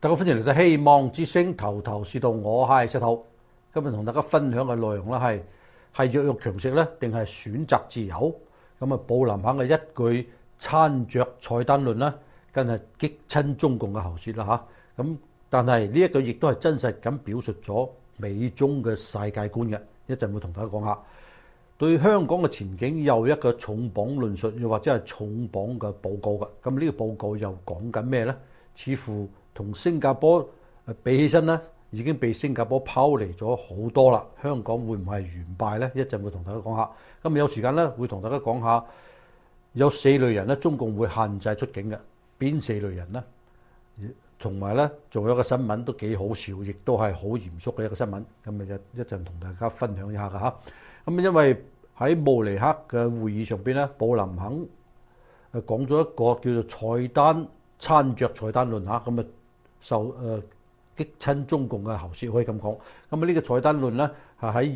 大家歡迎嚟到希望之聲頭頭是道，我係石頭。今日同大家分享嘅內容咧係弱肉強食咧，定係選擇自由？咁啊，布林肯嘅一句餐桌菜單論咧，更係激親中共嘅喉舌啦嚇。咁但係呢一句亦都係真實咁表述咗美中嘅世界觀嘅。一陣會同大家講下對香港嘅前景又一個重磅論述，又或者係重磅嘅報告嘅。咁呢個報告又講緊咩咧？似乎同新加坡比起身咧，已經被新加坡拋離咗好多啦。香港會唔係完敗呢？一陣會同大家講下。咁有時間咧，會同大家講下有4類人咧，中共會限制出境嘅。邊4類人呢？同埋咧，仲有一個新聞都幾好笑，亦都係好嚴肅嘅一個新聞。咁啊，一陣同大家分享一下㗎嚇。咁因為喺慕尼黑嘅會議上邊咧，布林肯講咗一個叫做餐桌菜單論嚇，咁啊受激親中共嘅喉舌可以咁講。咁啊呢個菜單論咧係喺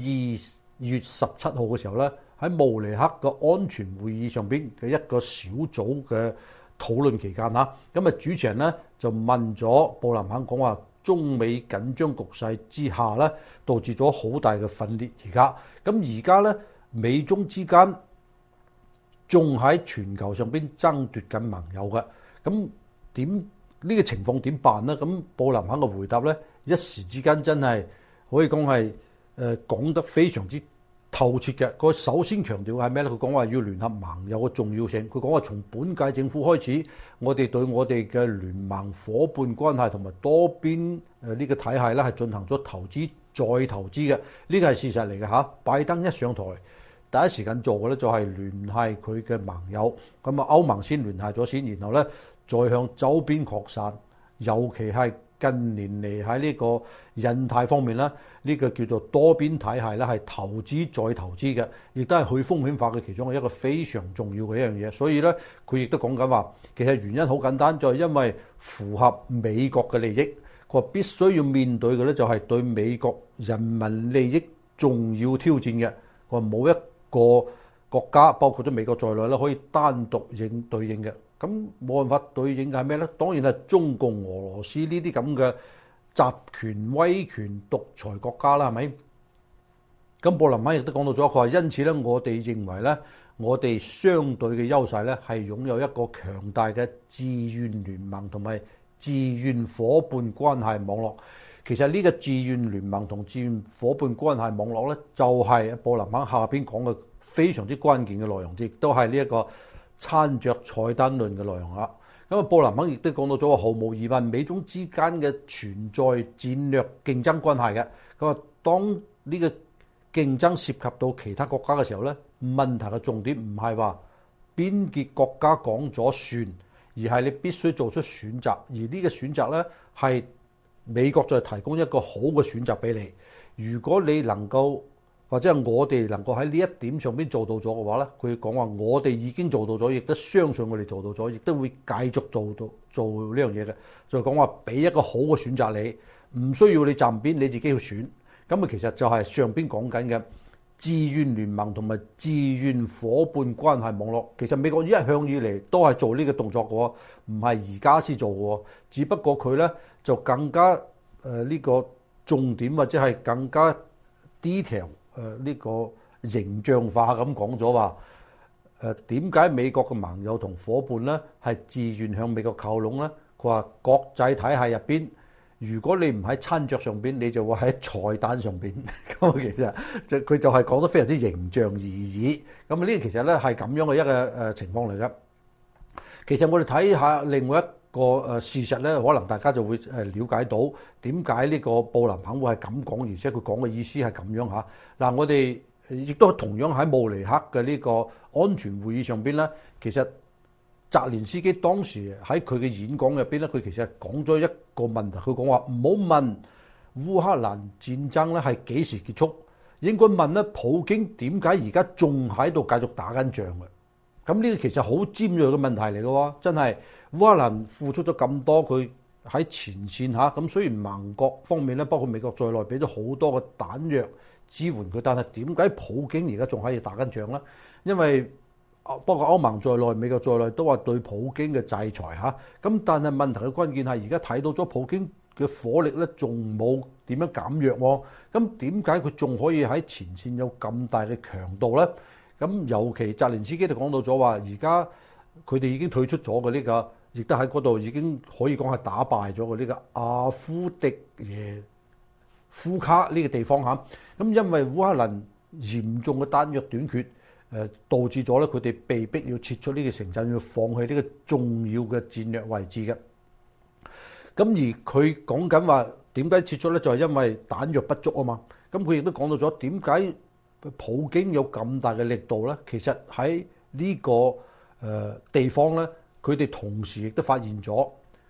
2月17號嘅時候咧，喺慕尼黑嘅安全會議上邊嘅一個小組嘅討論期間嚇，咁啊主持人咧就問咗布林肯講話，中美緊張局勢之下咧，導致咗好大嘅分裂。而家咧美中之間仲喺全球上邊爭奪緊盟友嘅，咁呢個情況點辦呢？咁布林肯嘅回答咧，一時之間真係可以講係講得非常之透徹嘅。佢首先強調係咩咧？佢講話要聯合盟友嘅重要性。佢講話從本屆政府開始，我哋對我哋嘅聯盟伙伴關係同埋多邊呢個體系咧係進行咗投資再投資嘅。呢個係事實嚟嘅嚇。拜登一上台，第一時間做嘅咧就係聯繫佢嘅盟友。咁啊歐盟先聯繫咗先，然後咧再向周邊擴散，尤其係近年嚟喺呢個印太方面咧，呢個叫做多邊體系咧係投資再投資嘅，亦都係去風險化嘅其中嘅一個非常重要嘅一樣嘢。所以咧，佢亦都講緊話，其實原因好簡單，就係因為符合美國嘅利益，佢話必須要面對嘅咧就係對美國人民利益重要挑戰嘅。佢話冇一個國家，包括咗美國在內咧，可以單獨對應嘅。咁冇辦法對應嘅係咩咧？當然係中共、俄羅斯呢啲咁嘅集權、威權、獨裁國家啦，係咪？咁布林肯亦都講到咗，佢話因此咧，我哋認為咧，我哋相對嘅優勢咧係擁有一個強大嘅自願聯盟同埋自願伙伴關係網絡。其實呢個自願聯盟同自願伙伴關係網絡咧，就係布林肯下邊講嘅非常之關鍵嘅內容，亦都係呢一個餐桌菜單論嘅內容啦。咁啊，布林肯亦都講到咗話，毫無疑問，美中之間嘅存在戰略競爭關係嘅。咁啊，當呢個競爭涉及到其他國家嘅時候咧，問題嘅重點唔係話邊個國家講咗算，而係你必須做出選擇，而呢個選擇咧係美國再提供一個好嘅選擇俾你。如果你能夠或者係我哋能夠喺呢一點上邊做到咗嘅話咧，佢講話我哋已經做到咗，亦都相信我哋做到咗，亦都會繼續做呢樣嘢嘅。就講話俾一個好嘅選擇你，唔需要你站邊，你自己去選。咁啊，其實就係上邊講緊嘅自願聯盟同埋自願伙伴關係網絡。其實美國一向以嚟都係做呢個動作嘅喎，唔係而家先做嘅喎。只不過佢咧就更加呢個重點或者係更加 detail。呢個形象化咁講咗話，點解美國嘅盟友同伙伴咧係自願向美國靠攏咧？佢話國際體系入邊，如果你唔喺餐桌上邊，你就會喺菜單上邊。咁其實佢就係講得非常之形象而已。咁呢個其實咧係咁樣嘅一個情況嚟嘅。其實我哋睇下另外一個事實咧，可能大家就會了解到點解呢個布林肯會係咁講，而且佢講嘅意思係咁樣嚇。嗱，我哋亦都同樣喺慕尼黑嘅呢個安全會議上邊咧，其實澤連斯基當時喺佢嘅演講入邊咧，佢其實講咗一個問題，佢講話唔好問烏克蘭戰爭咧係幾時結束，應該問咧普京點解而家仲喺度繼續打緊仗嘅。咁呢個其實好尖鋭嘅問題嚟嘅喎，真係烏克蘭付出咗咁多，佢喺前線嚇，咁雖然盟國方面咧，包括美國在內，俾咗好多嘅彈藥支援佢，但係點解普京而家仲喺度打緊仗咧？因為包括歐盟在內、美國在內都話對普京嘅制裁嚇，咁但係問題嘅關鍵係而家睇到咗普京嘅火力咧仲冇點樣減弱喎，咁點解佢仲可以喺前線有咁大嘅強度咧？咁尤其澤連斯基就講到咗話，而家佢哋已經退出咗嘅呢個，亦都喺嗰度已經可以講係打敗咗嘅呢個阿夫迪耶夫卡呢個地方嚇。咁因為烏克蘭嚴重嘅彈藥短缺，導致咗咧佢哋被逼要撤出呢個城鎮，要放棄呢個重要嘅戰略位置嘅。咁而佢講緊話點解撤出咧，就係因為彈藥不足啊嘛。咁佢亦都講到咗點解普京有咁大嘅力度咧？其實喺呢個地方咧，佢哋同時亦都發現咗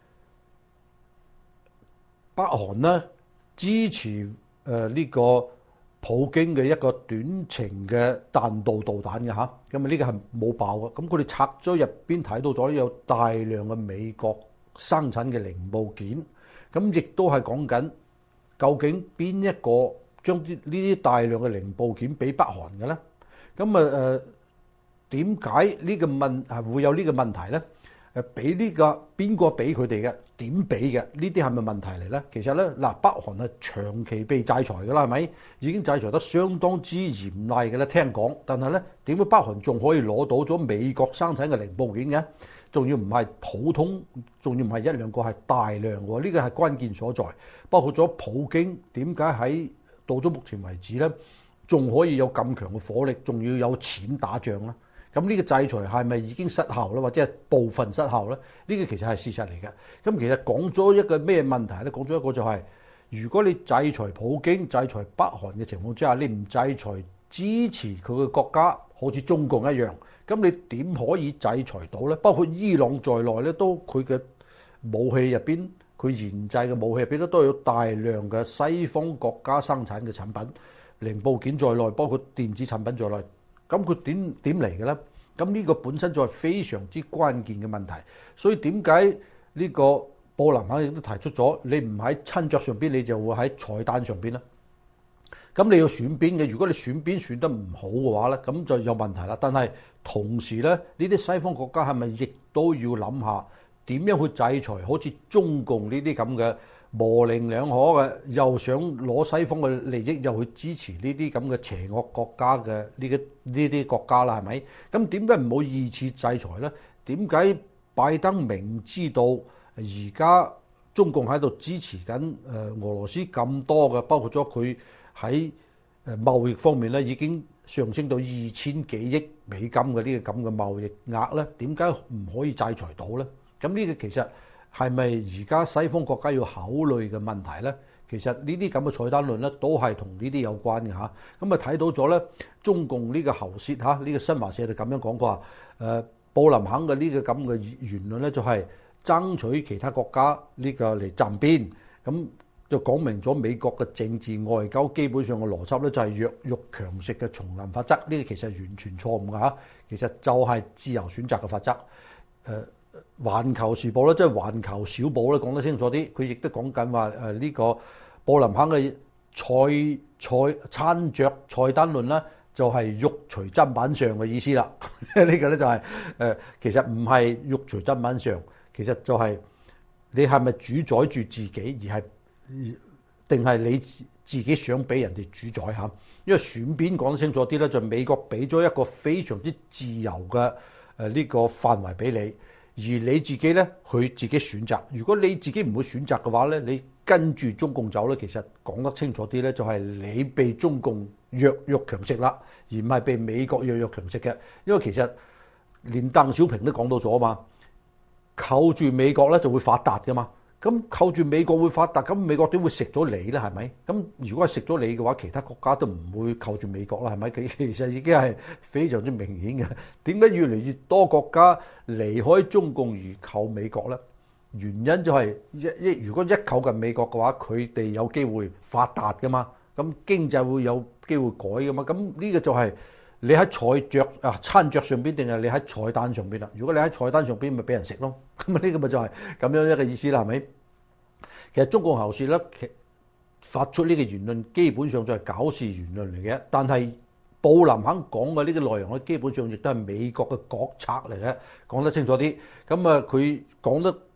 北韓咧支持呢個普京嘅一個短程嘅彈道導彈嘅嚇。咁啊呢個係冇爆嘅。咁佢哋拆咗入邊睇到咗有大量嘅美國生產嘅零部件，咁亦都係講緊究竟邊一個將呢啲大量嘅零部件俾北韓嘅咧？咁點解呢個會有呢個問題咧？俾呢個邊個俾佢哋嘅？點俾嘅？呢啲係咪問題嚟咧？其實咧嗱，北韓係長期被制裁㗎啦，係咪？已經制裁得相當之嚴厲嘅啦，聽講。但係咧，點解北韓仲可以攞到咗美國生產嘅零部件嘅？仲要唔係普通，仲要唔係一兩個，係大量喎。呢個係關鍵所在。包括咗普京點解喺到咗目前為止咧，仲可以有咁強嘅火力，仲要有錢打仗咧？咁呢個制裁係咪已經失效咧，或者係部分失效咧？呢個其實係事實嚟嘅。咁其實講咗一個咩問題咧？講咗一個就係，如果你制裁普京、制裁北韓嘅情況之下，你唔制裁支持佢嘅國家，好似中共一樣，咁你點可以制裁到咧？包括伊朗在內咧，都佢嘅武器入邊，佢研製嘅武器入邊咧，都有大量嘅西方國家生產嘅產品、零部件在內，包括電子產品在內。咁佢點嚟嘅咧？咁呢個本身就係非常之關鍵嘅問題。所以點解呢個布林肯亦都提出咗，你唔喺餐桌上邊，你就會喺菜單上邊啦。咁你要選邊嘅？如果你選邊選得唔好嘅話咧，咁就有問題啦。但係同時咧，呢啲西方國家係咪亦都要諗下點樣去制裁好似中共呢啲咁嘅模棱兩可嘅，又想攞西方嘅利益，又去支持呢啲咁嘅邪惡國家嘅呢啲國家啦，係咪？咁點解唔好二次制裁咧？點解拜登明知道而家中共喺度支持緊俄羅斯咁多嘅，包括咗佢喺貿易方面咧已經上升到2000幾億美金嘅呢個咁嘅貿易額咧？點解唔可以制裁到咧？咁呢個其實係咪而家西方國家要考慮嘅問題咧？其實呢啲咁嘅菜單論咧，都係同呢啲有關嘅嚇。咁啊睇到咗咧，中共呢個喉舌嚇，呢個新華社就咁樣講過話，布林肯嘅呢個咁嘅言論咧，就係爭取其他國家呢個嚟站邊，咁就講明咗美國嘅政治外交基本上嘅邏輯咧，就係弱肉強食嘅叢林法則。呢個其實係完全錯誤嘅嚇，其實就係自由選擇嘅法則。環球時報咧，即係環球小報咧，講得清楚啲。佢亦都講緊話呢個布林肯嘅餐桌菜單論咧，就係肉隨砧板上嘅意思啦。呢個咧就係其實唔係肉隨砧板上，其實就係你係咪主宰住自己，而係定係你自己想俾人哋主宰嚇？因為選邊講得清楚啲咧，就美國俾咗一個非常之自由嘅呢個範圍俾你。而你自己咧，佢自己選擇。如果你自己唔會選擇嘅話咧，你跟住中共走咧，其實講得清楚啲咧，就係你被中共弱肉強食啦，而唔係被美國弱肉強食嘅。因為其實連鄧小平都講到咗嘛，扣住美國咧就會發達噶嘛。咁扣住美國會發達，咁美國點會食咗你咧？係咪？咁如果係食咗你嘅話，其他國家都唔會扣住美國啦，係咪？其實已經係非常之明顯嘅。點解越嚟越多國家離開中共而扣美國咧？原因就係如果一扣近美國嘅話，佢哋有機會發達噶嘛，咁經濟會有機會改噶嘛。咁呢個就係你喺餐桌上邊定係你喺菜單上邊啦？如果你喺菜單上邊，咪俾人食咯。咁啊呢個咪就係咁樣一個意思啦，係咪？其實中共喉舌咧，發出呢個言論基本上就係搞事言論嚟嘅。但係布林肯講嘅呢個內容咧，基本上亦都係美國嘅國策嚟嘅，講得清楚啲。咁啊，佢講得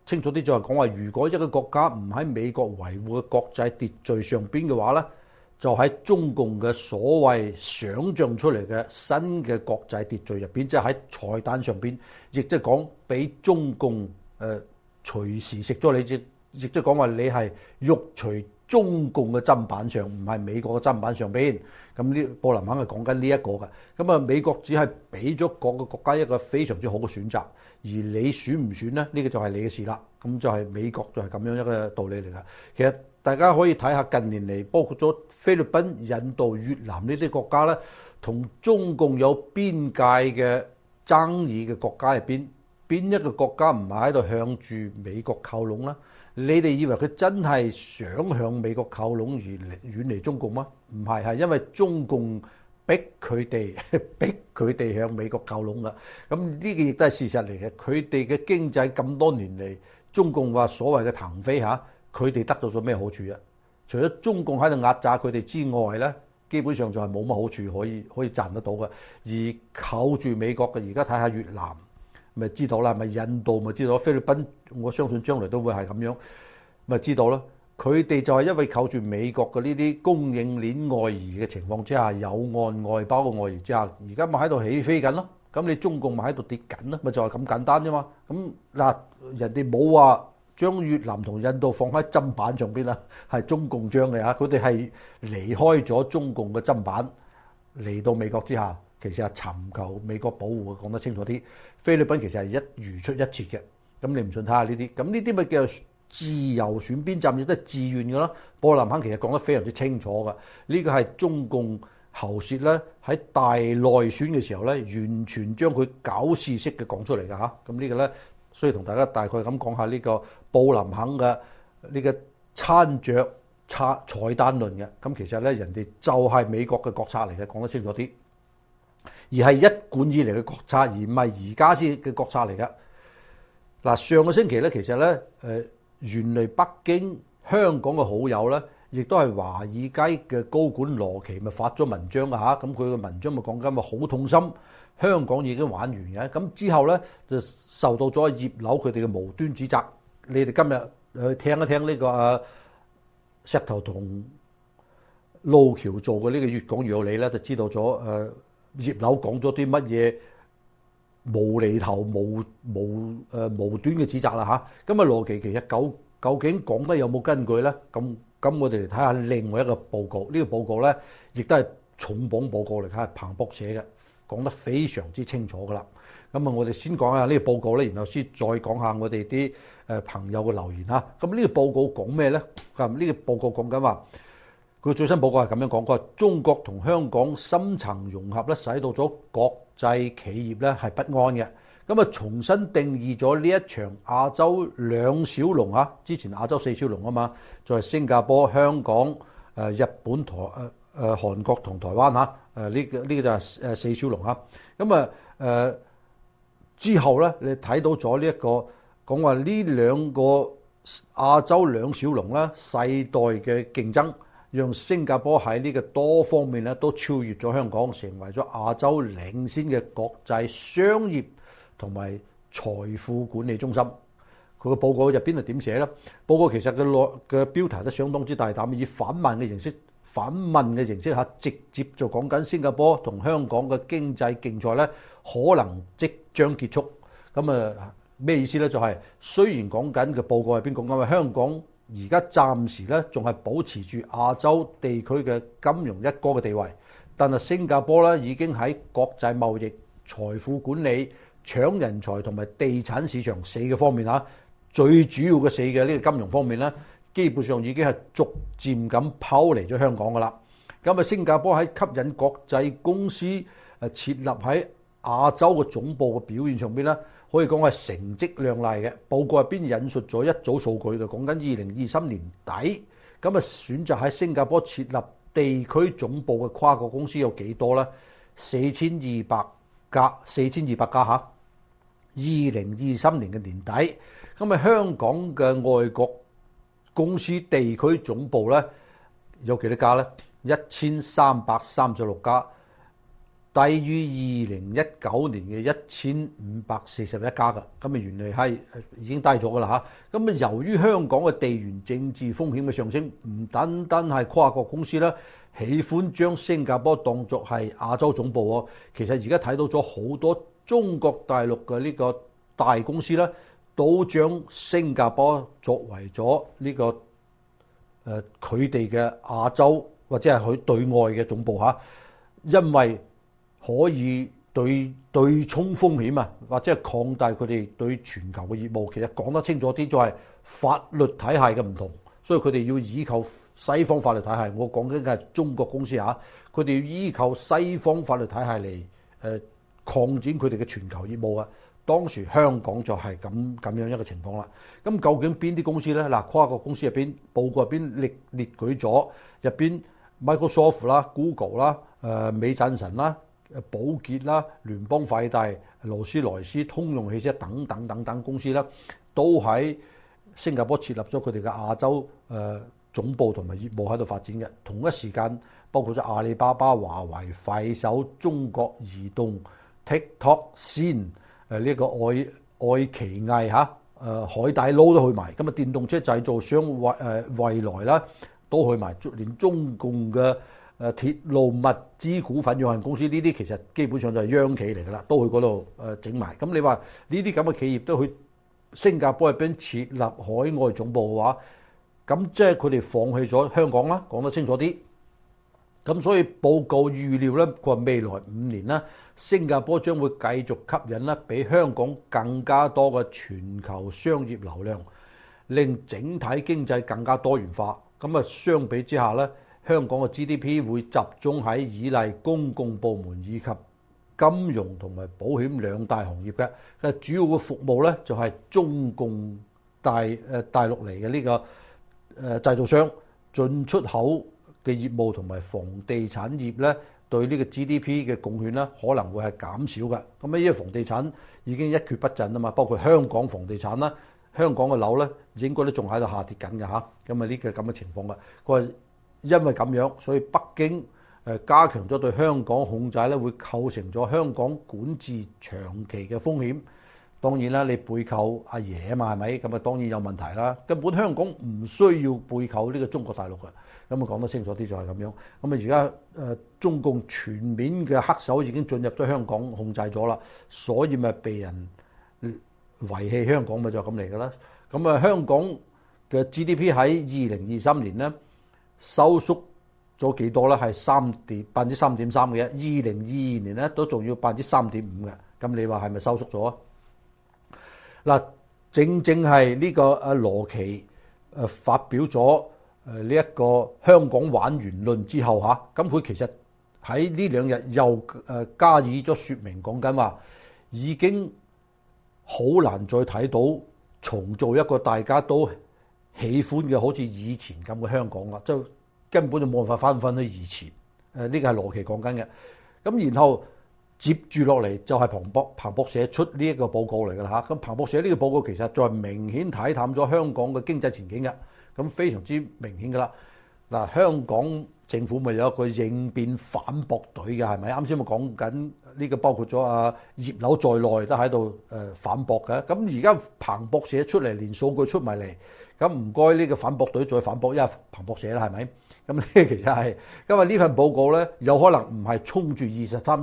清楚啲，就係講話，如果一個國家唔喺美國維護嘅國際秩序上邊嘅話咧，就喺中共嘅所謂想像出嚟嘅新嘅國際秩序入邊，即係喺菜單上邊，亦即係講俾中共隨時食咗你，亦即係講話你係肉隨中共嘅砧板上，唔係美國嘅砧板上邊。咁呢布林肯係講緊呢一個嘅。咁啊，美國只係俾咗各個國家一個非常之好嘅選擇，而你選唔選呢？呢個就係你嘅事啦。咁就係美國就係咁樣一個道理嚟㗎。其實大家可以睇下近年嚟，包括咗菲律賓、印度、越南呢啲國家咧，同中共有邊界嘅爭議嘅國家入邊，邊一個國家唔係喺度向住美國靠攏啦？你哋以為佢真係想向美國靠攏而遠離中共嗎？唔係，係因為中共逼佢哋向美國靠攏㗎。咁呢個亦都係事實嚟嘅。佢哋嘅經濟咁多年嚟，中共話所謂嘅騰飛嚇，佢哋得到咗咩好處啊？除咗中共喺度壓榨佢哋之外咧，基本上就係冇乜好處可以賺得到嘅。而靠住美國嘅，而家睇下越南，咪知道啦，咪印度咪知道，菲律賓我相信將來都會係咁樣，咪知道啦。佢哋就係因為靠住美國嘅呢啲供應鏈外移嘅情況之下，有岸外包嘅外移之下，而家咪喺度起飛緊咯。咁你中共咪喺度跌緊咯，咪就係咁簡單啫嘛。咁嗱，人哋冇話將越南同印度放喺砧板上邊啦，係中共將嘅嚇，佢哋係離開咗中共嘅砧板嚟到美國之下。其實係尋求美國保護，講得清楚啲。菲律賓其實係一如出一轍嘅，咁你唔信睇下呢啲，咁呢啲咪叫做自由選邊站，亦都係自願嘅咯。布林肯其實講得非常之清楚㗎，呢個係中共喉舌咧喺大內選嘅時候咧，完全將佢搞事式嘅講出嚟㗎嚇。咁呢個咧，所以同大家大概咁講下呢個布林肯嘅呢個餐桌菜單論嘅。咁其實咧，人哋就係美國嘅國策嚟嘅，講得清楚啲。而係一貫以嚟嘅國策，而唔係而家先嘅國策嚟㗎。嗱，上個星期咧，其實咧，原來北京、香港嘅好友咧，亦都係華爾街嘅高管羅奇咪發咗文章㗎嚇。咁佢嘅文章咪講緊咪好痛心，香港已經玩完嘅。咁之後咧就受到咗葉劉佢哋嘅無端指責。你哋今日去聽一聽呢個石頭同路橋做嘅呢個越講越有理咧，就知道咗葉劉講咗啲乜嘢無厘頭、無端嘅指責啦嚇。咁啊，羅奇其實究竟講得有冇根據咧？咁我哋嚟睇下另外一個報告。呢個報告咧，亦都係重磅報告嚟，睇係彭博寫嘅，講得非常之清楚噶啦。咁啊，我哋先講下呢個報告咧，然後先再講下我哋啲朋友嘅留言嚇。咁呢個報告講咩咧？咁呢個報告講緊話，佢最新報告係咁樣講，佢話中國同香港深層融合咧，使到咗國際企業咧係不安嘅。咁啊，重新定義咗呢一場亞洲兩小龍啊，之前亞洲四小龍啊嘛，就係新加坡、香港、日本、韓國同台灣嚇。呢個就係四小龍嚇。咁之後咧，你睇到咗呢一個講話呢兩個亞洲兩小龍咧，世代嘅競爭，讓新加坡喺呢個多方面咧都超越咗香港，成為咗亞洲領先嘅國際商業同埋財富管理中心。佢個報告入邊係點寫咧？報告其實嘅標題都相當之大膽，以反問嘅形式嚇，直接就講緊新加坡同香港嘅經濟競賽咧，可能即將結束。咁咩意思咧？就係雖然講緊嘅報告入邊講緊話香港而家暫時咧仲係保持住亞洲地區嘅金融一哥嘅地位，但係新加坡咧已經喺國際貿易、財富管理、搶人才同埋地產市場四個方面嚇，最主要嘅四嘅呢個金融方面咧，基本上已經係逐漸咁拋離咗香港噶啦。咁新加坡喺吸引國際公司設立喺亞洲嘅總部嘅表現上邊咧，可以講係成績亮麗嘅。報告入邊引述咗一組數據，就講緊2023年底，咁選擇喺新加坡設立地區總部嘅跨國公司有幾多咧？4200家嚇。2023年嘅年底，咁香港嘅外國公司地區總部咧有幾多家咧？1336家。 低於2019年嘅1541家㗎，咁原來係已經低咗㗎啦嚇。咁由於香港嘅地緣政治風險嘅上升，唔單單係跨國公司啦，喜歡將新加坡當作係亞洲總部喎。其實而家睇到咗好多中國大陸嘅呢個大公司啦，都將新加坡作為咗呢個佢哋嘅亞洲或者係佢對外嘅總部嚇，因為可以對沖風險啊，或者係擴大佢哋對全球嘅業務。其實講得清楚啲，就係法律體系嘅唔同，所以佢哋要依靠西方法律體系。我講緊嘅係中國公司嚇，佢哋要依靠西方法律體系嚟擴展佢哋嘅全球業務啊。當時香港就係咁樣一個情況啦。咁究竟邊啲公司咧？嗱，跨國公司入邊報告入邊列舉咗入邊 Microsoft 啦、Google 啦、美贊臣啦、寶潔啦、聯邦快遞、勞斯萊斯、通用汽車等等公司啦，都喺新加坡設立咗佢哋嘅亞洲總部同埋業務喺度發展嘅。同一時間，包括咗阿里巴巴、華為、快手、中國移動、TikTok、Shein、呢個愛奇藝嚇、海底撈都去埋。咁啊，電動車製造商蔚來啦都去埋，連中共嘅鐵路物資股份有限公司呢啲其實基本上就係央企嚟㗎啦，都去嗰度整埋。咁你話呢啲咁嘅企業都去新加坡入邊設立海外總部嘅話，咁即係佢哋放棄咗香港啦，講得清楚啲。咁所以報告預料咧，佢話未來5年咧，新加坡將會繼續吸引咧比香港更加多嘅全球商業流量，令整體經濟更加多元化。咁啊，相比之下咧，香港嘅 GDP 會集中喺依賴公共部門以及金融同埋保險兩大行業嘅。主要嘅服務咧就係中共大陸嚟嘅呢個製造商進出口嘅業務同埋房地產業咧，對呢個 GDP 嘅貢獻咧可能會係減少嘅。咁呢啲房地產已經一蹶不振啊嘛，包括香港房地產啦，香港嘅樓咧應該都仲喺度下跌緊嘅嚇。咁啊呢個咁嘅情況嘅，佢話因為咁樣，所以北京加強咗對香港控制咧，會構成咗香港管治長期嘅風險。當然啦，你背靠阿爺啊嘛，係咪？咁啊當然有問題啦。根本香港唔需要背靠呢個中國大陸嘅。咁啊講得清楚啲就係咁樣。咁啊而家中共全面嘅黑手已經進入咗香港控制咗啦，所以咪被人遺棄香港咪就咁嚟㗎啦。咁啊香港嘅 GDP 喺2023年咧收縮咗幾多咧？係3.3%嘅啫。2022年咧都仲要3.5%嘅。咁你話係咪收縮咗啊？嗱，正係呢個阿羅奇發表咗呢一個香港玩完論之後嚇，咁佢其實喺呢2日又加以咗説明，講緊話已經好難再睇到重做一個大家都喜歡嘅好似以前咁嘅香港啦，即係根本就冇辦法翻去以前。呢個係羅奇講緊嘅。咁然後接住落嚟就係彭博社出呢一個報告嚟㗎啦嚇。咁彭博社呢個報告其實再係明顯睇淡咗香港嘅經濟前景嘅，咁非常之明顯㗎啦。嗱，香港政府咪有一個應變反駁隊嘅，係咪？啱先咪講緊呢個，包括咗葉劉在內都喺度反駁嘅。咁而家彭博社出嚟，連數據出埋嚟，咁唔該呢個反駁隊再反駁，因為彭博社啦，係咪？咁呢其實係因為呢份報告咧，有可能唔係衝住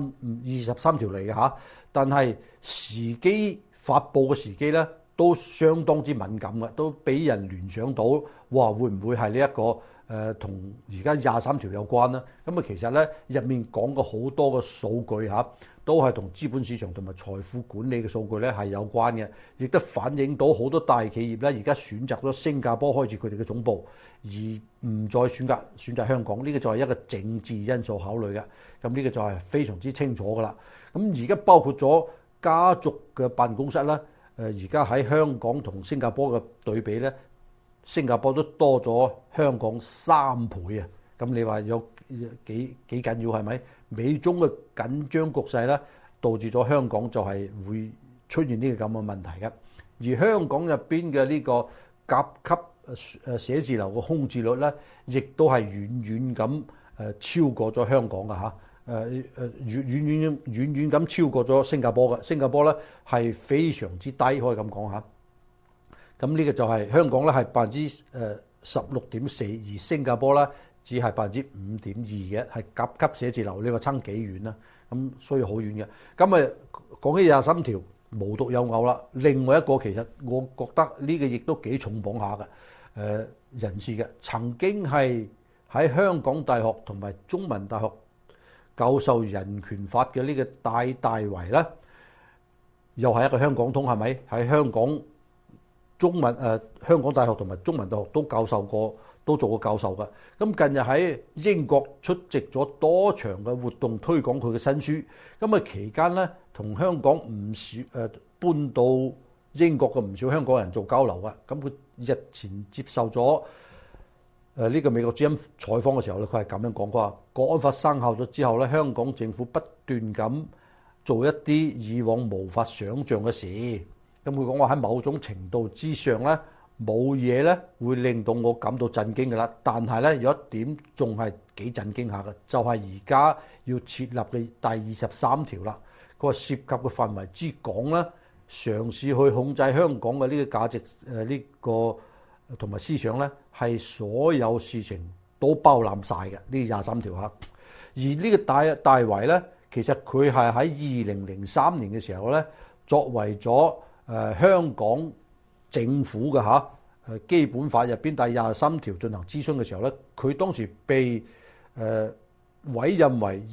23條嚟嘅嚇，但係時機發布嘅時機咧都相當之敏感嘅，都俾人聯想到哇，會唔會係呢一個同而家23條有關呢？咁啊，其實咧入面講過好多嘅數據嚇，都係同資本市場同埋財富管理嘅數據咧係有關嘅，亦都反映到好多大企業咧而家選擇咗新加坡開設佢哋嘅總部，而唔再選擇香港。呢個就係一個政治因素考慮嘅。咁呢個就係非常之清楚㗎啦。咁而家包括咗家族嘅辦公室啦，而家喺香港同新加坡嘅對比咧，新加坡都多咗香港3倍啊！咁你話有幾緊要係咪？美中嘅緊張局勢咧，導致咗香港就係會出現呢個咁嘅問題嘅。而香港入邊嘅呢個甲級寫字樓嘅空置率咧，亦都係遠遠咁超過咗香港嘅嚇。 遠咁超過咗新加坡嘅。新加坡咧係非常之低，可以咁講下。咁呢個就係香港咧係16.4%，而新加坡咧只係5.2%嘅，係甲級寫字樓。你話爭幾遠啦？咁所以好遠嘅。咁講起23條，無獨有偶啦。另外一個其實我覺得呢個亦都幾重磅下嘅人士嘅，曾經係喺香港大學同埋中文大學教授人權法嘅呢個戴大為咧，又係一個香港通，係咪？喺香港大學同埋中文大學都教授過，都做過教授嘅。咁近日喺英國出席咗多場嘅活動，推廣佢嘅新書。咁期間咧，同香港唔少搬到英國嘅唔少香港人做交流嘅。咁佢日前接受咗呢個美國之音採訪嘅時候咧，佢係咁樣講，佢話國安法生效咗之後咧，香港政府不斷咁做一啲以往無法想像嘅事。咁佢講話喺某種程度之上咧，冇嘢咧會令到我感到震驚嘅啦。但係咧有一點仲係幾震驚下嘅，就係而家要設立嘅第23條啦。佢話涉及嘅範圍之廣咧，嘗試去控制香港嘅呢個價值呢個同埋思想咧，係所有事情都包攬晒嘅呢23條嚇。而呢個大為咧，其實佢係喺2003年嘅時候咧，作為咗香港政府嘅基本法入邊第23條進行諮詢嘅時候咧，佢當時被委任為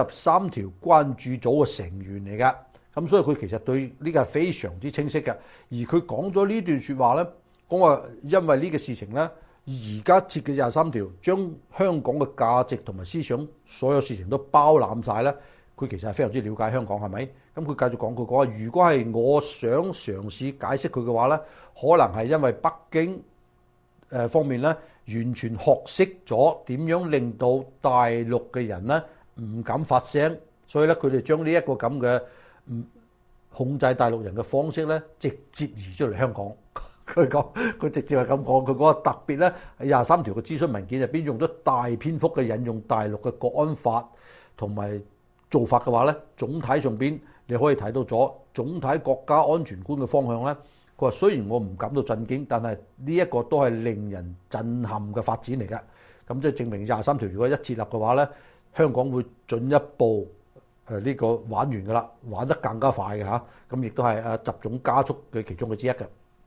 23條關注組嘅成員嚟㗎。咁所以佢其實對呢個係非常之清晰嘅。而佢講咗呢段説話咧，講話因為呢個事情咧，而家設嘅23條將香港嘅價值同埋思想所有事情都包攬晒咧。佢其實係非常之了解香港，係咪？咁佢繼續講，佢講話如果係我想嘗試解釋佢嘅話咧，可能係因為北京方面咧完全學識咗點樣令到大陸嘅人咧唔敢發聲，所以咧佢哋將呢一個咁嘅控制大陸人嘅方式咧直接移出嚟香港。佢直接係咁講，佢講話特別咧喺23條嘅諮詢文件入邊用咗大篇幅嘅引用大陸嘅國安法同埋做法嘅話咧，總體上邊你可以睇到咗總體國家安全觀嘅方向咧。佢話雖然我唔感到震驚，但係呢一個都係令人震撼嘅發展嚟嘅。咁即係證明23條如果一設立嘅話咧，香港會進一步呢個玩完㗎啦，玩得更加快嘅嚇。咁亦都係習總加速嘅其中嘅之一嘅。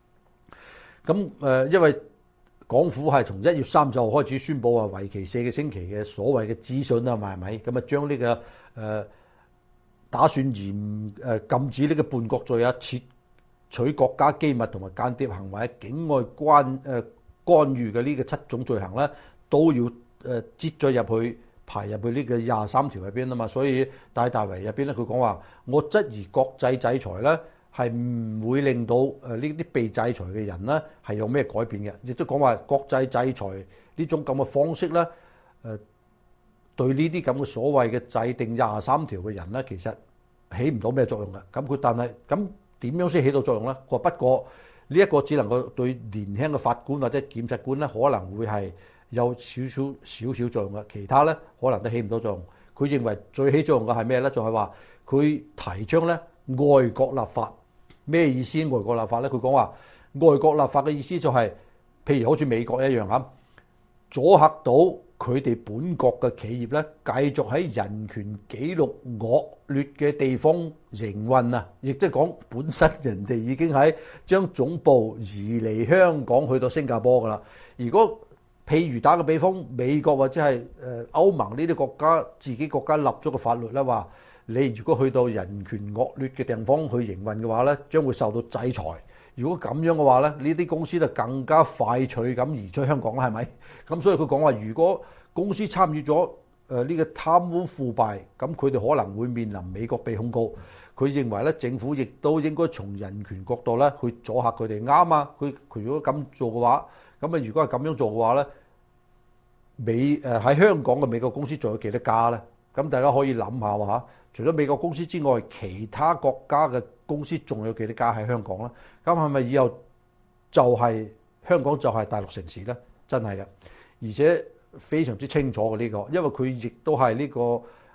咁因為港府係從1月30號開始宣佈為期4個星期嘅所謂嘅諮詢啊，係咪？咁將呢個打算禁止呢個叛國罪啊、竊取國家機密同埋間諜行為、境外干預嘅呢個7種罪行咧，都要擠咗入去排入去呢個23條入邊啊嘛。所以戴大為入邊咧，佢講話我質疑國際制裁咧係唔會令到呢啲被制裁嘅人咧係有咩改變嘅，亦都講話國際制裁呢種咁嘅方式咧，對呢啲咁嘅所謂嘅制定23條嘅人咧，其實起唔到咩作用嘅。但係咁點樣先起到作用咧？佢話不過呢一個只能夠對年輕嘅法官或者檢察官咧，可能會係有少少作用嘅，其他咧可能都起唔到作用。佢認為最起作用嘅係咩咧？就係話佢提倡咧外國立法。咩意思？外國立法咧？佢講話外國立法嘅意思就係，譬如好似美國一樣嚇，阻嚇到佢哋本國嘅企業咧，繼續喺人權紀錄惡劣嘅地方營運啊！亦即係講本身人哋已經喺將總部移離香港去到新加坡噶啦。如果譬如打個比方，美國或者係歐盟呢啲國家自己國家立咗個法律咧，話你如果去到人權惡劣嘅地方去營運嘅話咧，將會受到制裁。如果咁樣嘅話咧，呢啲公司就更加快脆咁移出香港啦，係咪？咁所以佢講話，如果公司參與咗呢個貪污腐敗，咁佢哋可能會面臨美國被控告。佢認為咧，政府亦都應該從人權角度咧去阻嚇佢哋。啱啊！佢如果咁做嘅話，咁啊如果係咁樣做嘅話咧，喺香港嘅美國公司仲有幾多家咧？咁大家可以諗下喎嚇。除咗美國公司之外，其他國家嘅公司仲有幾多家喺香港咧？咁係咪以後香港就係大陸城市咧？真係嘅，而且非常之清楚嘅呢個，因為佢亦都係呢個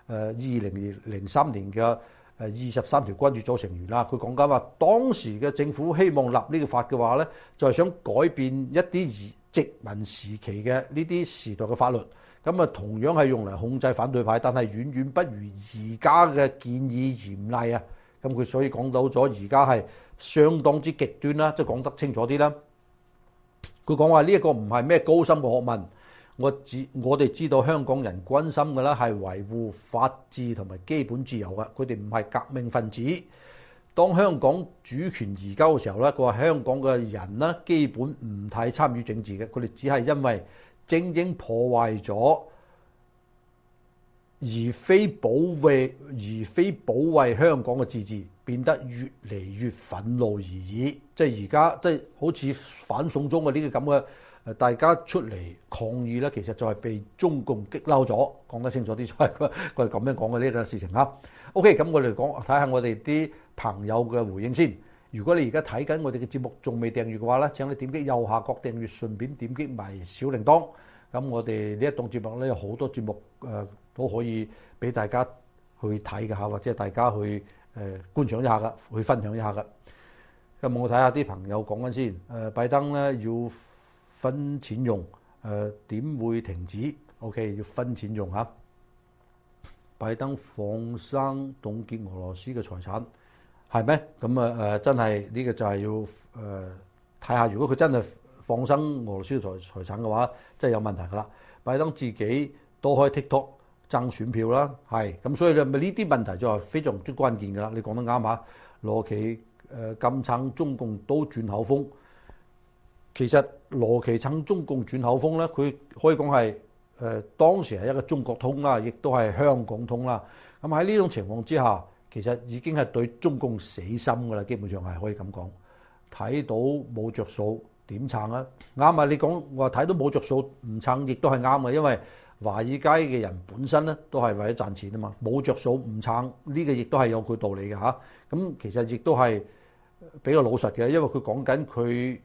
2003年嘅23條君主組成員啦。佢講緊話，當時嘅政府希望立呢個法嘅話咧，就係想改變一啲殖民時期嘅呢啲時代嘅法律。咁啊，同樣係用嚟控制反對派，但係遠遠不如而家嘅建議嚴厲啊！咁佢所以講到咗而家係相當之極端啦，即係講得清楚啲啦。佢講話呢一個唔係咩高深嘅學問，我哋知道香港人關心嘅啦係維護法治同埋基本自由嘅，佢哋唔係革命分子。當香港主權移交嘅時候咧，佢話香港嘅人呢基本唔太參與政治嘅，佢哋只係因為精英破壞咗，而非保衛香港嘅自治，變得越嚟越憤怒而已。即係而家即係好似反送中嘅呢個咁嘅，大家出嚟抗議咧，其實就係被中共激嬲咗。講得清楚啲，就係佢係咁樣講嘅呢個事情啊。OK， 咁我哋睇下我哋啲朋友嘅回應先。如果你而家睇緊我哋嘅節目仲未訂閱嘅話咧，請你點擊右下角訂閱，順便點擊埋小鈴鐺。咁我哋呢一檔節目咧有好多節目都可以俾大家去睇嘅嚇，或者大家去觀賞一下嘅，去分享一下嘅。咁我睇下啲朋友講緊先。拜登咧要分錢用，點會停止 ？OK， 要分錢用嚇。拜登放生凍結俄羅斯嘅財產。係咩？咁真係呢個就係要睇下，如果佢真係放生俄羅斯嘅財產嘅話，真係有問題㗎啦。拜登自己都開 TikTok 爭選票啦，係咁，所以咧呢啲問題就係非常之關鍵㗎啦。你講得啱嚇，羅奇咁撐中共都轉口風。其實羅奇撐中共轉口風咧，佢可以講係當時係一個中國通啦，亦都係香港通啦。咁喺呢種情況之下，其實已經係對中共死心㗎啦，基本上係可以咁講。睇到冇着數點撐啊？啱啊！你講話睇到冇着數唔撐，亦都係啱嘅，因為華爾街嘅人本身咧都係為咗賺錢啊嘛，冇着數唔撐呢個亦都係有佢道理嘅嚇。咁其實亦都係比較老實嘅，因為佢講緊佢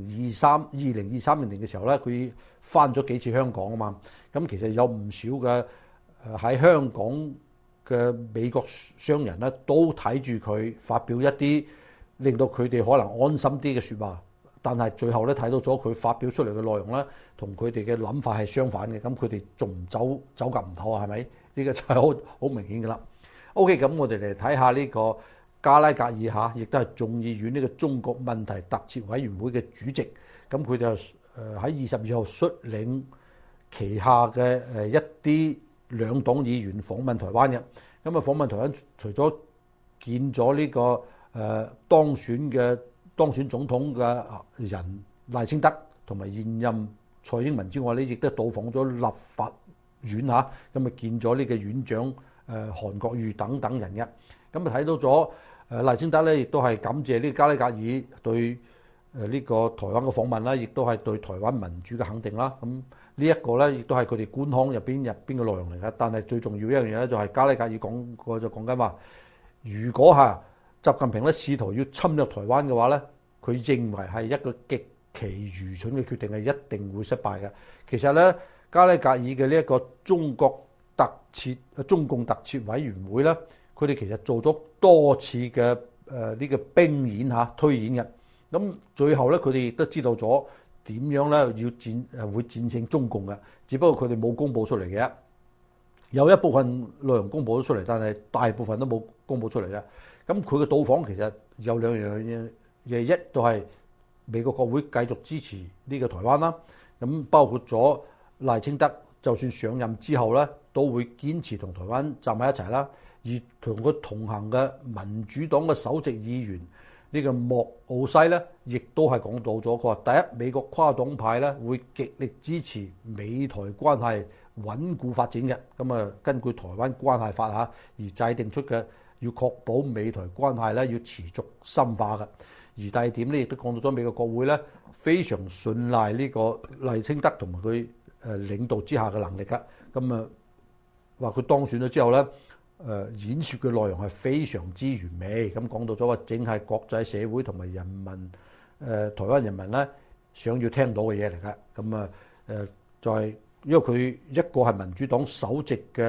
2023年嘅時候咧，佢翻咗幾次香港啊嘛。咁其實有唔少嘅喺香港嘅美國商人咧，都睇住佢發表一啲令到佢哋可能安心啲嘅説話，但係最後咧睇到咗佢發表出嚟嘅內容咧，同佢哋嘅諗法係相反嘅，咁佢哋仲唔走夾唔唞啊？係咪？呢個就係好明顯嘅啦。OK， 咁我哋嚟睇下呢個加拉格爾嚇，亦都係眾議院呢個中國問題特設委員會嘅主席。咁佢哋喺22號率領旗下嘅一啲兩黨議員訪問台灣嘅。咁啊訪問台灣，除咗見咗呢個當選總統嘅人賴清德同埋現任蔡英文之外，呢亦都到訪咗立法院嚇，咁啊見咗呢個院長韓國瑜等等人嘅。咁啊睇到咗賴清德咧，亦都係感謝呢個加拉格爾對呢個台灣嘅訪問啦，亦都係對台灣民主嘅肯定啦。咁呢一個咧，亦都係佢哋官腔入邊嘅內容嚟嘅。但係最重要一樣嘢咧，就係加拉格爾講緊話，如果習近平咧試圖要侵略台灣嘅話咧，佢認為係一個極其愚蠢嘅決定，係一定會失敗嘅。其實咧，加拉格爾嘅呢一個中共特設委員會咧，佢哋其實做咗多次嘅呢個兵演推演嘅。咁最後咧，佢哋亦都知道咗點樣咧會戰勝中共嘅，只不過佢哋冇公佈出嚟嘅。有一部分內容公佈咗出嚟，但係大部分都冇公佈出嚟嘅。咁佢嘅到訪其實有兩樣嘢，一就係美國國會繼續支持呢個台灣啦。咁包括咗賴清德，就算上任之後咧，都會堅持同台灣站喺一齊啦。而同佢同行嘅民主黨嘅首席議員呢個莫奧西咧，亦都係講到咗，佢話第一，美國跨黨派咧會極力支持美台關係穩固發展嘅。咁啊，根據台灣關係法而制定出嘅，要確保美台關係咧要持續深化嘅。而第二點咧，亦都講到咗美國國會咧非常信賴呢個賴清德同埋佢領導之下嘅能力嘅。咁啊，話佢當選咗之後咧，演說嘅內容係非常之完美。咁講到咗話，正係國際社會同埋人民台灣人民咧想要聽到嘅嘢嚟嘅。咁啊就係因為佢一個係民主黨首席嘅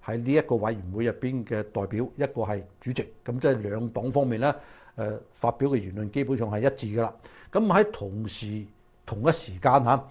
喺呢一個委員會入邊嘅代表，一個係主席，咁即係兩黨方面咧發表嘅言論基本上係一致噶啦。咁喺同一時間嚇，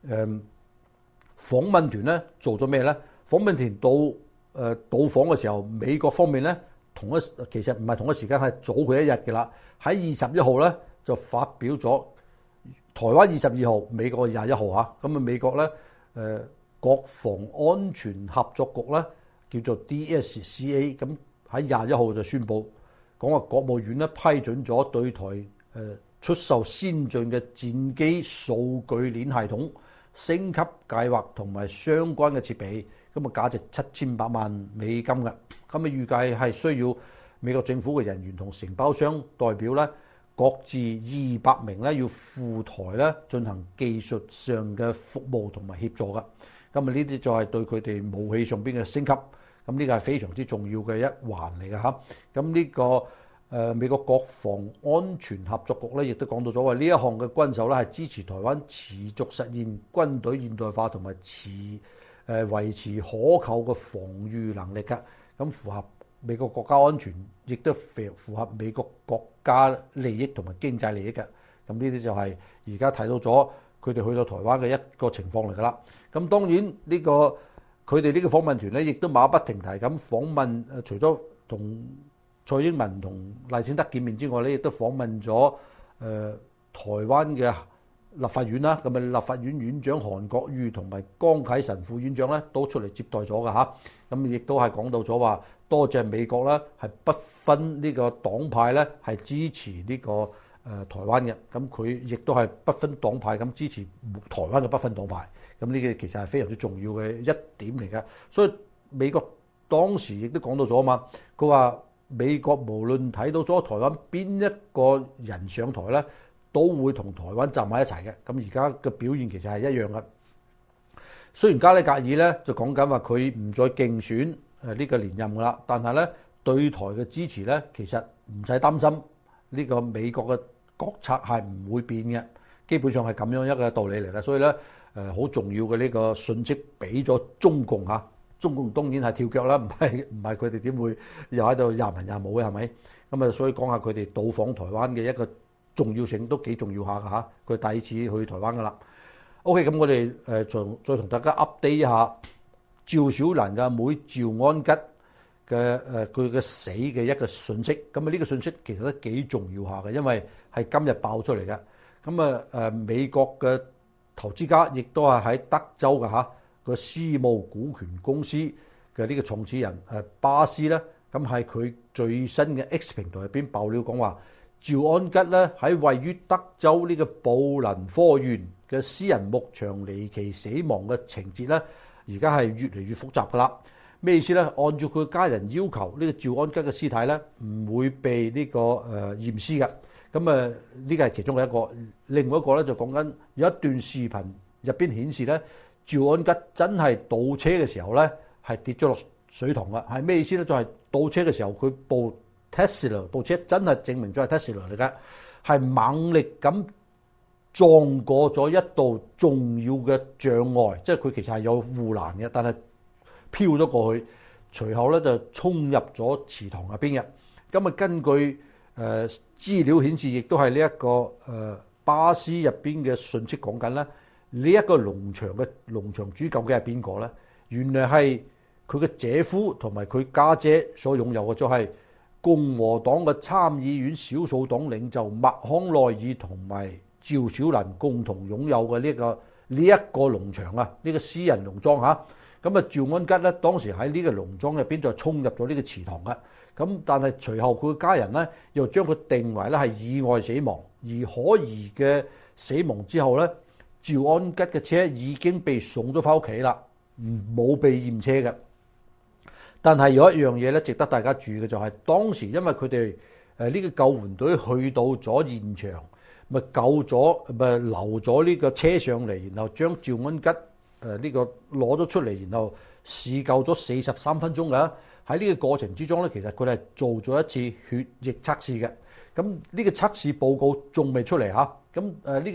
訪問團咧做咗咩咧？訪問團到訪嘅時候，美國方面咧其實唔係同一時間，係早佢一日嘅啦。喺21號咧就發表咗，台灣22號，美國21號嚇。咁啊美國咧國防安全合作局咧叫做 DSCA， 咁喺21號就宣布講話國務院咧批准咗對台出售先進嘅戰機數據鏈系統升級計劃同埋相關嘅設備，咁啊價值7800萬美金嘅，咁啊預計係需要美國政府嘅人員同承包商代表咧各自200名咧要赴台咧進行技術上嘅服務同埋協助嘅，咁啊呢啲就係對佢哋武器上邊嘅升級，咁呢個係非常之重要嘅一環嚟嘅嚇，咁呢個美國國防安全合作局咧，亦都講到咗話呢一項嘅軍售咧係支持台灣持續實現軍隊現代化同埋維持可靠嘅防禦能力嘅，咁符合美國國家安全，亦都符合美國國家利益同埋經濟利益嘅。咁呢啲就係而家睇到咗佢哋去到台灣嘅一個情況嚟㗎啦。咁當然佢哋呢個訪問團咧，亦都馬不停蹄咁訪問，除咗同蔡英文同賴清德見面之外咧，亦都訪問咗台灣嘅立法院啦。咁啊，立法院院長韓國瑜同埋江啟臣副院長咧都出嚟接待咗㗎嚇。咁亦都係講到咗話，多謝美國咧係不分呢個黨派咧係支持呢個台灣嘅。咁佢亦都係不分黨派咁支持台灣嘅不分黨派。咁呢個其實係非常之重要嘅一點嚟嘅。所以美國當時亦都講到咗啊嘛，佢話美國無論睇到咗台灣邊一個人上台咧，都會同台灣站埋一齊嘅。咁而家嘅表現其實係一樣嘅。雖然加里格爾咧就講緊話佢唔再競選呢個連任㗎啦，但係咧對台嘅支持咧其實唔使擔心，呢個美國嘅國策係唔會變嘅，基本上係咁樣一個道理嚟嘅。所以咧好重要嘅呢個訊息俾咗中共嚇。中共當然係跳腳啦，唔係佢哋點會又喺度廿文廿武嘅係咪？咁啊，所以講下佢哋到訪台灣嘅一個重要性都幾重要下㗎嚇。佢第一次去台灣㗎啦。OK， 咁我哋再同大家 update 一下趙小蘭嘅妹趙安吉嘅佢嘅死嘅一個訊息。咁啊，呢個訊息其實都幾重要下嘅，因為係今日爆出嚟嘅。咁啊美國嘅投資家亦都係喺德州嘅嚇。個私募股權公司嘅呢個創始人巴斯咧，咁喺佢最新嘅 X 平台入邊爆料講話，趙安吉咧喺位於德州呢個布林科園嘅私人牧場離奇死亡嘅情節咧，而家係越嚟越複雜噶啦。咩意思咧？按照佢家人要求，呢個趙安吉嘅屍體咧唔會被呢個驗屍嘅。咁呢個係其中嘅一個，另外一個咧就講緊有一段視頻入邊顯示咧。趙安吉真係倒車嘅時候咧，係跌咗落水塘嘅。係咩意思咧？就係倒車嘅時候，佢部 Tesla 部車真係證明咗係 Tesla 嚟嘅，係猛力咁撞過咗一道重要嘅障礙，即係佢其實係有護欄嘅，但係飄咗過去，隨後咧就衝入咗池塘入邊嘅。咁啊，根據資料顯示，亦都係呢一個巴士入邊嘅信息講緊咧。呢一個農場主究竟係邊個咧？原來係佢嘅姐夫同埋佢家姐所擁有嘅，就係共和黨嘅參議院少數黨領袖麥康奈爾同埋趙小蘭共同擁有嘅呢一個農場啊，呢個私人農莊嚇。咁啊，趙安吉咧當時喺呢個農莊入邊就衝入咗呢個池塘嘅。咁但係隨後佢嘅家人咧又將佢定為咧係意外死亡，而可疑嘅死亡之後咧。趙安吉嘅車已經被送咗翻屋企啦，冇被驗車嘅。但係有一樣嘢咧，值得大家注意嘅就係當時因為佢哋呢個救援隊去到咗現場，咪留咗呢個車上嚟，然後將趙安吉呢個攞咗出嚟，然後試救咗43分鐘嘅。喺呢個過程之中咧，其實佢哋係做咗一次血液測試嘅。咁呢個測試報告仲未出嚟嚇。咁呢個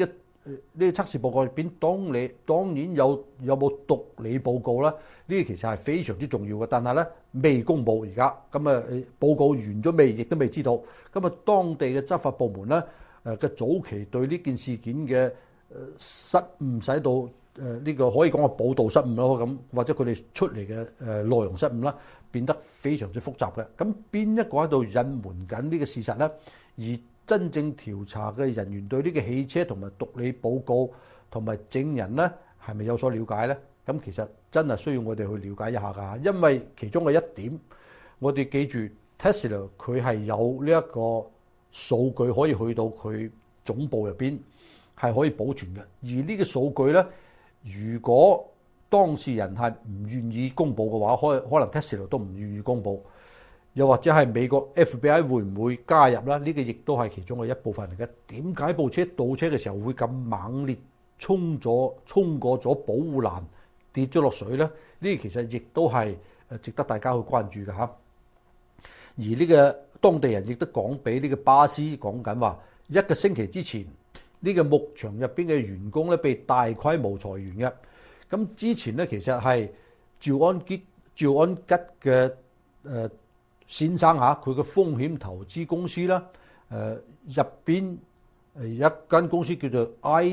呢個測試報告入邊，當然有冇毒理報告啦？呢啲其實係非常之重要嘅，但係咧未公佈而家，咁啊報告完咗未，亦都未知道。咁啊當地嘅執法部門咧嘅早期對呢件事件嘅失誤，使到呢個可以講係報導失誤咯，咁或者佢哋出嚟嘅內容失誤啦，變得非常之複雜嘅。咁邊一個喺度隱瞞緊呢個事實咧？而真正調查嘅人員對呢個汽車同埋毒理報告同埋證人咧，係咪有所了解咧？咁其實真係需要我哋去了解一下㗎，因為其中嘅一點，我哋記住 Tesla 佢係有呢一個數據可以去到佢總部入邊係可以保存嘅，而呢個數據咧，如果當事人係唔願意公佈嘅話，可能 Tesla 都唔願意公佈。又或者係美國 FBI 會唔會加入啦？呢個亦都係其中嘅一部分嚟嘅。點解部車倒車嘅時候會咁猛烈衝過咗保護欄跌咗落水呢？呢個其實亦都係值得大家去關注嘅嚇。而呢個當地人亦都講俾呢個巴斯講緊話，一個星期之前呢個牧場入邊嘅員工咧被大規模裁員嘅。咁之前咧其實係趙安吉嘅先生嚇，佢嘅風險投資公司啦，入邊一間公司叫做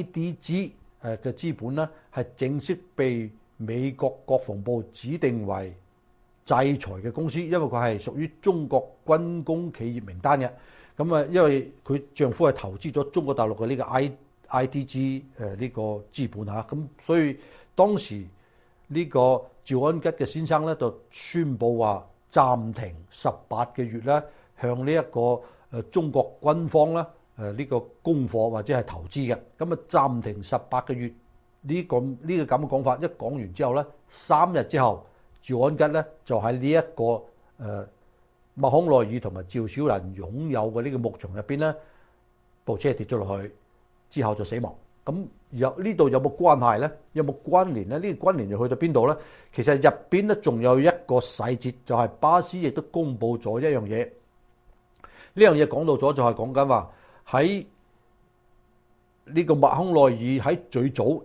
IDG 嘅資本咧，係正式被美國國防部指定為制裁嘅公司，因為佢係屬於中國軍工企業名單嘅。咁啊，因為佢丈夫係投資咗中國大陸嘅呢個 IDG 呢個資本嚇，咁所以當時呢個趙安吉嘅先生咧就宣布話，暫停18個月咧，向呢一個中國軍方咧呢個供貨或者係投資嘅。咁啊暫停18個月呢個咁嘅講法一講完之後咧，3日之後，趙安吉咧就喺呢一個麥康奈爾同埋趙小蘭擁有嘅呢個牧場入邊咧，部車跌咗落去之後就死亡。咁呢度有冇關係咧？有冇關聯咧？呢個關聯又去到邊度咧？其實入邊咧仲有一個細節，就係巴斯亦都公佈咗一樣嘢。呢樣嘢講到咗就係講緊話喺呢個麥康奈爾喺最早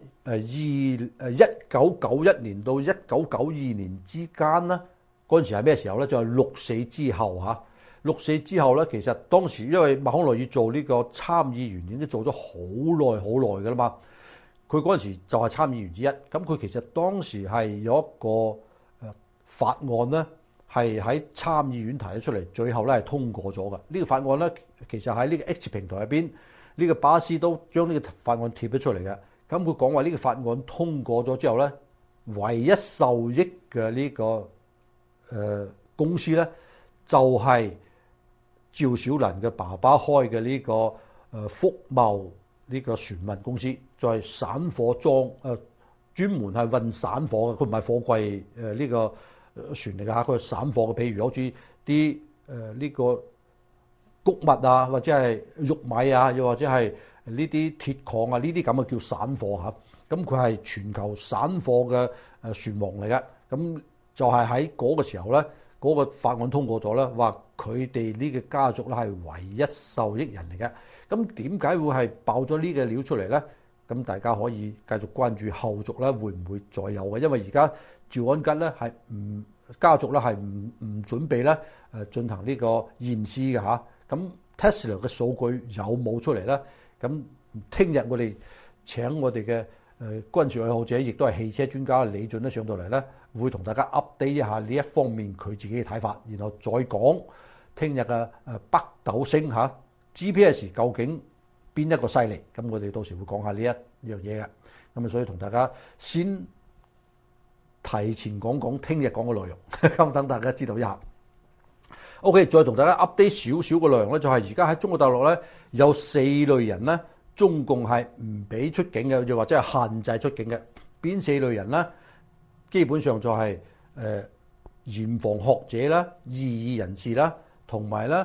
1991年到1992年之間咧，嗰陣時係咩時候咧？就係六四之後嚇。六四之後咧，其實當時因為麥康奈爾做呢個參議員已經做咗好耐㗎啦嘛，佢嗰陣時就係參議員之一。咁佢其實當時係有一個法案咧，係喺參議院提咗出嚟，最後咧係通過咗嘅。呢個法案咧，其實喺呢個 X 平台入邊，呢個巴斯都將呢個法案貼咗出嚟嘅。咁佢講話呢個法案通過咗之後咧，唯一受益嘅呢個公司咧，就係趙小蘭嘅爸爸開嘅呢個福茂呢個船運公司，就係散貨專門係運散貨嘅，佢唔係貨櫃呢個船嚟㗎嚇，佢係散貨嘅。譬如好似啲呢個穀物啊，或者係玉米啊，又或者係呢啲鐵礦啊，呢啲咁嘅叫散貨嚇。咁佢係全球散貨嘅船王嚟嘅。咁就係喺嗰個時候咧，嗰個法案通過咗咧，話佢哋呢個家族咧係唯一受益人嚟嘅。咁點解會係爆咗呢個料出嚟咧？咁大家可以繼續關注後續咧，會唔會再有嘅？因為而家趙安吉咧係家族咧係唔準備咧進行呢個驗屍嘅嚇。咁 Tesla 嘅數據有冇出嚟咧？咁聽日我哋請我哋嘅軍事愛好者，亦都係汽車專家李俊咧上到嚟咧，會同大家 update 一下呢一方面佢自己嘅睇法，然後再講聽日嘅北斗星嚇 GPS 究竟邊一個犀利？咁我哋到時會講下呢一樣嘢嘅。咁啊，所以同大家先提前講聽日講嘅內容，咁等大家知道一下。OK， 再同大家 update 少少嘅內容咧，就係而家喺中國大陸咧有4類人咧，中共係唔俾出境嘅，又或者係限制出境嘅。邊4類人咧？基本上就係嚴防學者啦、異議人士啦，同埋咧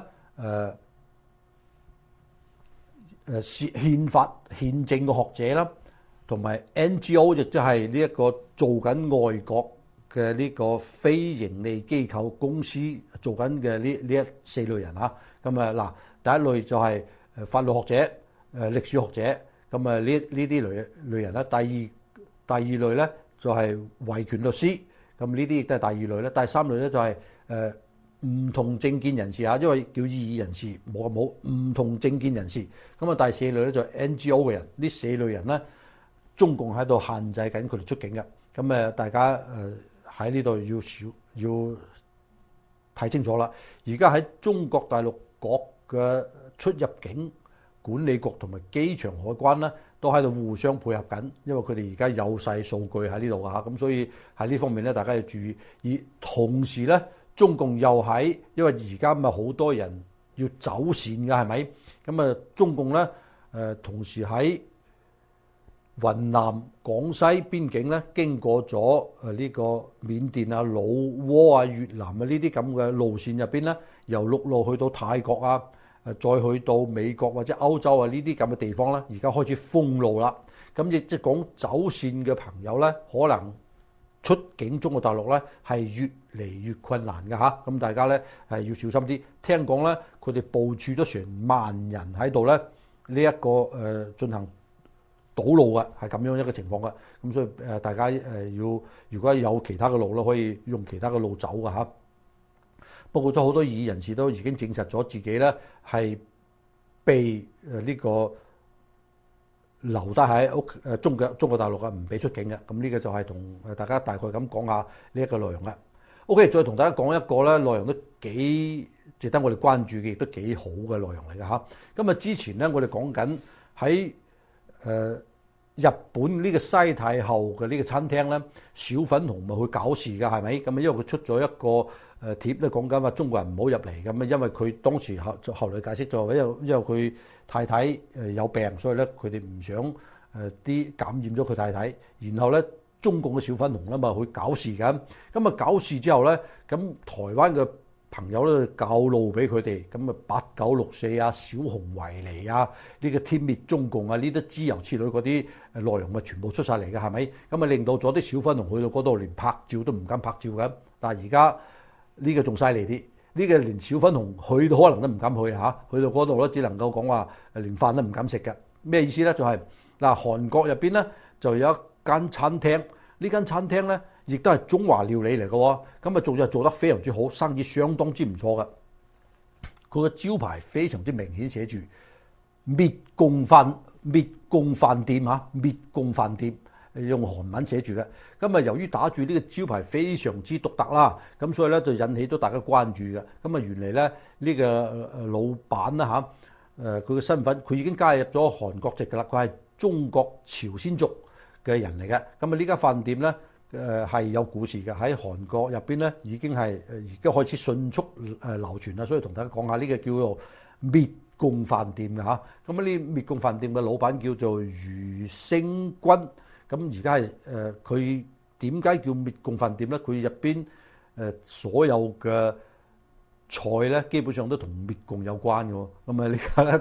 憲法憲政嘅學者啦，同埋 NGO 亦即係呢一個做緊外國嘅呢個非盈利機構公司做緊嘅呢一4類人嚇。咁啊嗱，第一類就係法律學者、歷史學者， 咁呢啲類人啦。第二類咧就係維權律師，咁呢啲亦都係第二類啦。第三類咧就係唔同政見人士嚇，因為叫異議人士冇唔同政見人士。咁第四類咧就係 NGO 嘅人，呢四類人咧中共喺度限制緊佢哋出境嘅。咁大家喺呢度要睇清楚啦。而家喺中國大陸各嘅出入境管理局同埋機場海關咧，都喺度互相配合緊，因為佢哋而家有晒數據喺呢度㗎嚇，咁所以喺呢方面咧，大家要注意。而同時咧，中共又喺，因為而家咪好多人要走線㗎，係咪？咁中共咧同時喺雲南、廣西邊境咧，經過咗呢個緬甸啊、老撾啊、越南啊呢啲咁嘅路線入邊咧，由陸路去到泰國啊，再去到美國或者歐洲啊呢啲咁嘅地方咧，而家開始封路啦。咁亦即係講走線嘅朋友咧，可能出境中國大陸咧係越嚟越困難嘅嚇。咁大家咧係要小心啲。聽講咧，佢哋部署咗成萬人喺度咧，呢一個進行堵路嘅，係咁樣一個情況嘅。咁所以大家要，如果有其他嘅路咧，可以用其他嘅路走嘅嚇。不過咗好多異議人士都已經證實咗自己咧係被呢個留低喺中國大陸嘅，唔俾出境嘅。咁呢個就係同大家大概咁講下呢一個內容啦。OK， 再同大家講一個咧內容都幾值得我哋關注嘅，亦都幾好嘅內容嚟嘅嚇。咁之前咧我哋講緊喺日本呢個西太后嘅呢個餐廳咧，小粉紅咪去搞事㗎，係咪？咁因為佢出咗一個貼咧，講緊話中國人唔好入嚟咁啊，因為佢當時後來解釋咗，因為佢太太有病，所以咧佢哋唔想啲感染咗佢太太，然後咧中共嘅小粉紅啦嘛去搞事㗎，咁搞事之後咧，咁台灣嘅朋友咧教路俾佢哋，咁8964啊、小熊維尼啊、呢個天滅中共啊、呢啲之由此類嗰啲內容咪全部出晒嚟嘅，係咪？咁令到咗啲小粉紅去到嗰度連拍照都唔敢拍照嘅。但係而家呢個仲犀利啲，呢個連小粉紅去到可能都唔敢去嚇，去到嗰度咧只能夠講話連飯都唔敢食嘅。咩意思咧？就係韓國入邊咧就有一間餐廳，呢間餐廳咧亦都係中華料理嚟嘅喎，咁做得非常之好，生意相當之唔錯嘅。佢個招牌非常之明顯寫住滅共飯店嚇，滅共飯店用韓文寫住嘅。由於打住呢個招牌非常之獨特啦，咁所以咧就引起到大家關注嘅。原嚟咧呢個老闆啦佢嘅身份佢已經加入咗韓國籍㗎啦，佢係中國朝鮮族嘅人嚟嘅。呢間飯店咧係有故事嘅，喺韓國入邊咧已經係而家開始迅速流傳啦，所以同大家講下呢個叫做滅共飯店嘅嚇。呢滅共飯店嘅老闆叫做余星君。而家係佢點解叫滅共飯店咧？佢入邊所有嘅菜咧，基本上都同滅共有關嘅。呢家咧，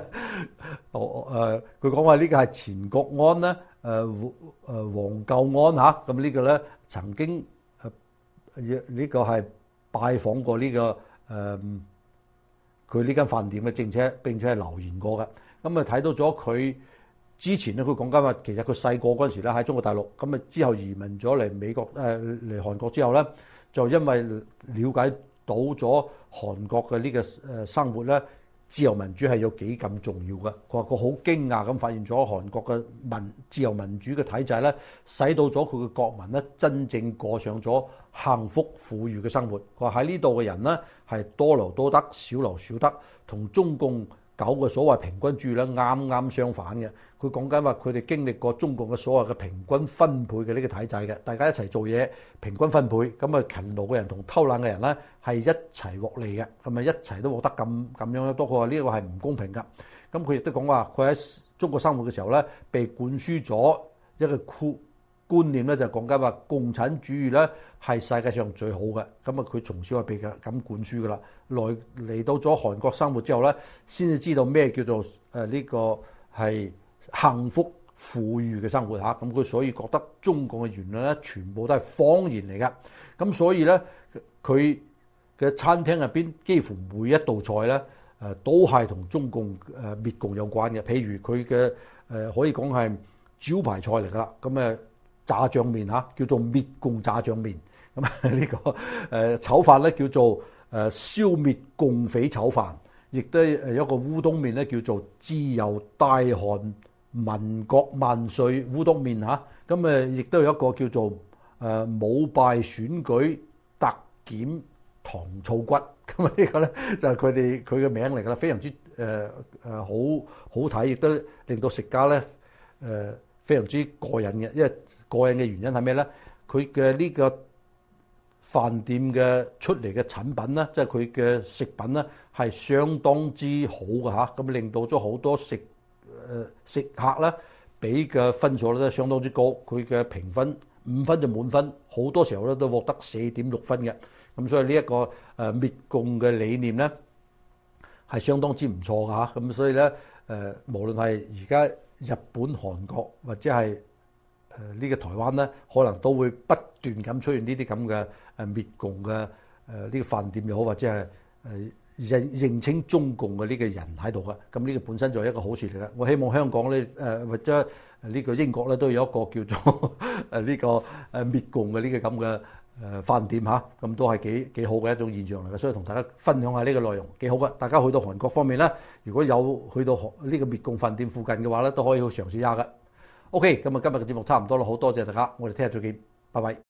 佢講話呢個係前國安咧，黃舊安嚇。呢個咧曾經呢個係拜訪過呢個佢呢間飯店嘅，並且係留言過嘅。睇到咗佢之前咧，佢講緊話，其實佢細個嗰陣時咧喺中國大陸，之後移民咗嚟美國嚟韓國之後咧，就因為了解到咗韓國嘅呢個生活咧，自由民主係有幾咁重要嘅。佢話佢好驚訝咁發現咗韓國嘅自由民主嘅體制咧，使到咗佢嘅國民咧真正過上咗幸福富裕嘅生活。佢話喺呢度嘅人呢，係多勞多得，少勞少得，同中共搞嘅所謂平均主義咧啱啱相反嘅。佢講緊話佢哋經歷過中共嘅所謂嘅平均分配嘅呢個體制嘅，大家一齊做嘢平均分配，勤勞嘅人同偷懶嘅人咧係一齊獲利嘅，一齊都獲得咁樣多。佢話呢個係唔公平㗎。佢亦都講話佢喺中國生活嘅時候咧，被灌輸咗一個觀念咧，就講緊話共產主義咧係世界上最好嘅。佢從小係被咁灌輸㗎啦。嚟到咗韓國生活之後咧，先至知道咩叫做呢個係幸福富裕嘅生活嚇。佢所以覺得中共嘅言論咧全部都係謊言嚟㗎。所以咧佢嘅餐廳入邊幾乎每一道菜咧都係同中共滅共有關嘅。譬如佢嘅可以講係招牌菜嚟㗎啦。咁炸醬麵嚇叫做滅共炸醬麵。咁呢個炒飯咧叫做消滅共匪炒飯，亦都有一個烏冬麵咧叫做自由大韓民國萬歲烏冬麵嚇。咁亦都有一個叫做舞敗選舉特檢糖醋骨。咁呢個咧就係佢嘅名嚟㗎啦，非常之好睇，亦都令到食家咧非常之過癮嘅。因為過癮嘅原因係咩咧？佢嘅呢個飯店嘅出嚟嘅產品咧，即係佢嘅食品咧，係相當之好嘅嚇，咁令到咗好多食客咧，俾嘅分數咧都相當之高。佢嘅評分5分就滿分，好多時候咧都獲得4.6分嘅。咁所以呢一個滅共嘅理念咧係相當之唔錯嘅嚇。咁所以咧無論係而家日本、韓國或者係呢個台灣咧，可能都會不斷咁出現呢啲咁嘅滅共嘅呢個飯店又好，或者係認稱中共嘅呢個人喺度嘅。咁呢個本身就係一個好事嚟嘅。我希望香港咧或者呢個英國咧都有一個叫做呢個滅共嘅呢個咁嘅飯店嚇，咁都係幾好嘅一種現象嚟嘅。所以同大家分享下呢個內容幾好嘅。大家去到韓國方面咧，如果有去到呢個滅共飯店附近嘅話咧，都可以去嘗試下嘅。OK，咁今日嘅節目差唔多啦，好多謝大家，我哋聽日再見，拜拜。